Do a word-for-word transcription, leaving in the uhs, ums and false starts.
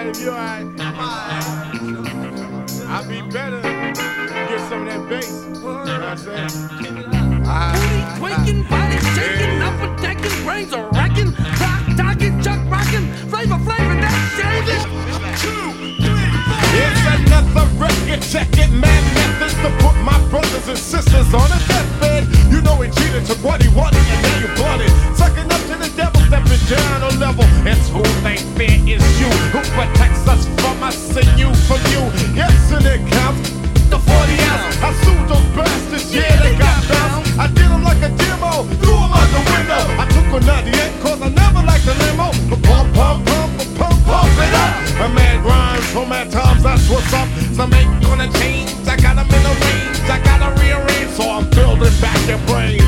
alright, if you alright. I'll be better. Get some of that bass. You know what I'm saying? Booty quaking, body shaking, upper decking, brains are racking, rock talking, chuck rocking, flavor flavor, that's shaving. It's another record, check it, mad methods to put my brothers and sisters on a deathbed. You know he cheated, took what he wanted, and now you bought it. Sucking up to the devil, stepping down a level. It's who they fear is you, who protects us from us and you from you. Yes, and it counts, the forty ounce. I sued those bastards, yeah, they got bounced. I did them like a demo, threw them out the window. I took a ninety-eight, cause I never liked the limo. But pump, pump, pump, pump, pump it up. A man grinds, so mad times, that's what's up. Some ain't gonna change, I got them in the range, I gotta rearrange, so I'm building back your brain.